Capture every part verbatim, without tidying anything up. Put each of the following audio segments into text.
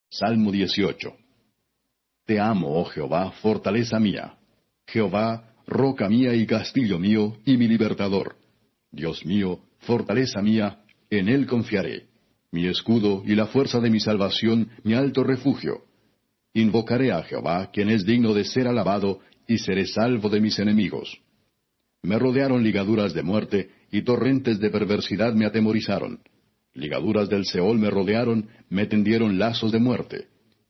Salmo dieciocho. Te amo, oh Jehová, fortaleza mía. Jehová, roca mía y castillo mío, y mi libertador. Dios mío, fortaleza mía, en él confiaré. Mi escudo y la fuerza de mi salvación, mi alto refugio. Invocaré a Jehová, quien es digno de ser alabado, y seré salvo de mis enemigos. Me rodearon ligaduras de muerte, y torrentes de perversidad me atemorizaron. Ligaduras del Seol me rodearon, me tendieron lazos de muerte.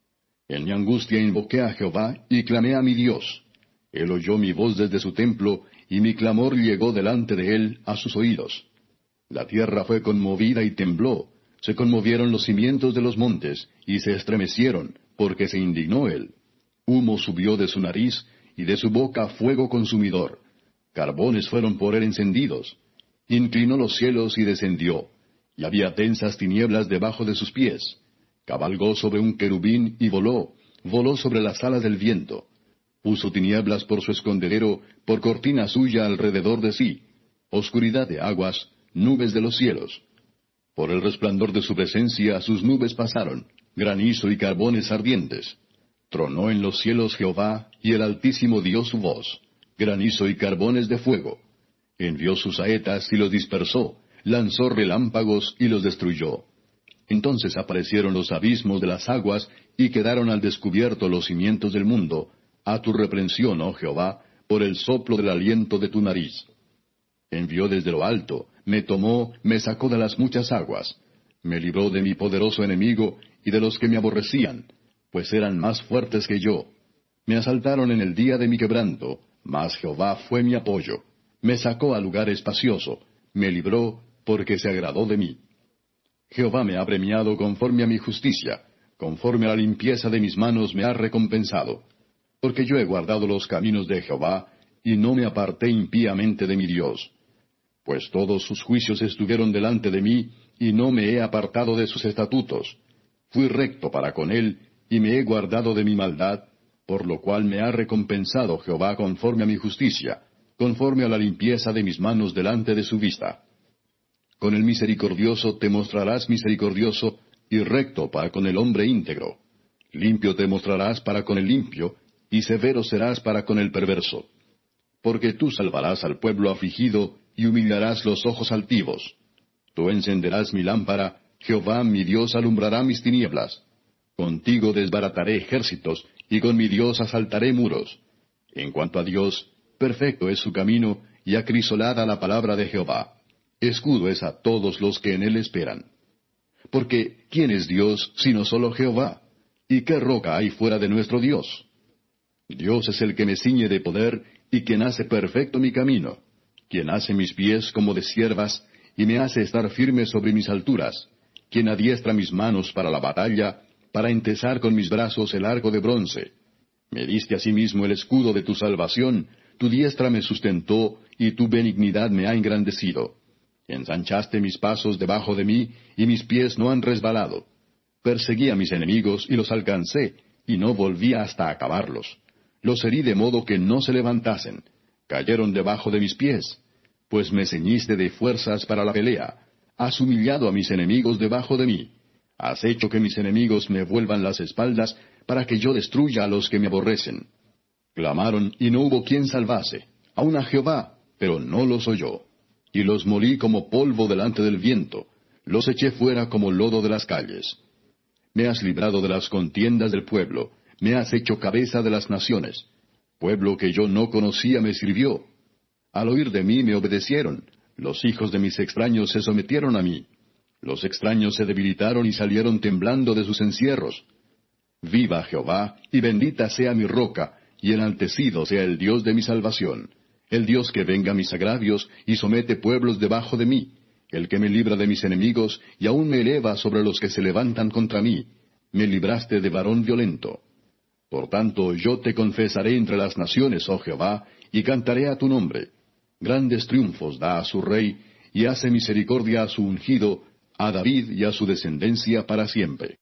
En mi angustia invoqué a Jehová, y clamé a mi Dios. Él oyó mi voz desde su templo, y mi clamor llegó delante de él a sus oídos. La tierra fue conmovida y tembló, se conmovieron los cimientos de los montes, y se estremecieron, porque se indignó él. Humo subió de su nariz, y de su boca fuego consumidor. Carbones fueron por él encendidos. Inclinó los cielos y descendió, y había densas tinieblas debajo de sus pies. Cabalgó sobre un querubín y voló, voló sobre las alas del viento. Puso tinieblas por su escondedero, por cortina suya alrededor de sí. Oscuridad de aguas, nubes de los cielos. Por el resplandor de su presencia sus nubes pasaron, granizo y carbones ardientes. Tronó en los cielos Jehová, y el Altísimo dio su voz. Granizo y carbones de fuego. Envió sus saetas y los dispersó, lanzó relámpagos y los destruyó. Entonces aparecieron los abismos de las aguas, y quedaron al descubierto los cimientos del mundo, a tu reprensión, oh Jehová, por el soplo del aliento de tu nariz. Envió desde lo alto, me tomó, me sacó de las muchas aguas. Me libró de mi poderoso enemigo y de los que me aborrecían, pues eran más fuertes que yo. Me asaltaron en el día de mi quebranto, mas Jehová fue mi apoyo. Me sacó a lugar espacioso, me libró, porque se agradó de mí. Jehová me ha premiado conforme a mi justicia, conforme a la limpieza de mis manos me ha recompensado. Porque yo he guardado los caminos de Jehová, y no me aparté impíamente de mi Dios. Pues todos sus juicios estuvieron delante de mí, y no me he apartado de sus estatutos. Fui recto para con él, y me he guardado de mi maldad, por lo cual me ha recompensado Jehová conforme a mi justicia, conforme a la limpieza de mis manos delante de su vista. Con el misericordioso te mostrarás misericordioso, y recto para con el hombre íntegro. Limpio te mostrarás para con el limpio, y severo serás para con el perverso. Porque tú salvarás al pueblo afligido, y humillarás los ojos altivos. Tú encenderás mi lámpara, Jehová mi Dios alumbrará mis tinieblas. Contigo desbarataré ejércitos, y con mi Dios asaltaré muros. En cuanto a Dios, perfecto es su camino, y acrisolada la palabra de Jehová. Escudo es a todos los que en él esperan. Porque, ¿quién es Dios sino solo Jehová? ¿Y qué roca hay fuera de nuestro Dios? Dios es el que me ciñe de poder, y quien hace perfecto mi camino, quien hace mis pies como de ciervas, y me hace estar firme sobre mis alturas, quien adiestra mis manos para la batalla, para entesar con mis brazos el arco de bronce. Me diste asimismo el escudo de tu salvación, tu diestra me sustentó, y tu benignidad me ha engrandecido. Ensanchaste mis pasos debajo de mí, y mis pies no han resbalado. Perseguí a mis enemigos, y los alcancé, y no volví hasta acabarlos. Los herí de modo que no se levantasen. Cayeron debajo de mis pies. Pues me ceñiste de fuerzas para la pelea. Has humillado a mis enemigos debajo de mí. Has hecho que mis enemigos me vuelvan las espaldas, para que yo destruya a los que me aborrecen. Clamaron, y no hubo quien salvase. Aun a Jehová, pero no los oyó. Y los molí como polvo delante del viento. Los eché fuera como lodo de las calles. Me has librado de las contiendas del pueblo. Me has hecho cabeza de las naciones. Pueblo que yo no conocía me sirvió. Al oír de mí me obedecieron. Los hijos de mis extraños se sometieron a mí. Los extraños se debilitaron y salieron temblando de sus encierros. Viva Jehová, y bendita sea mi roca, y enaltecido sea el Dios de mi salvación. El Dios que venga mis agravios, y somete pueblos debajo de mí. El que me libra de mis enemigos, y aún me eleva sobre los que se levantan contra mí. Me libraste de varón violento. Por tanto, yo te confesaré entre las naciones, oh Jehová, y cantaré a tu nombre. Grandes triunfos da a su rey, y hace misericordia a su ungido, a David y a su descendencia para siempre.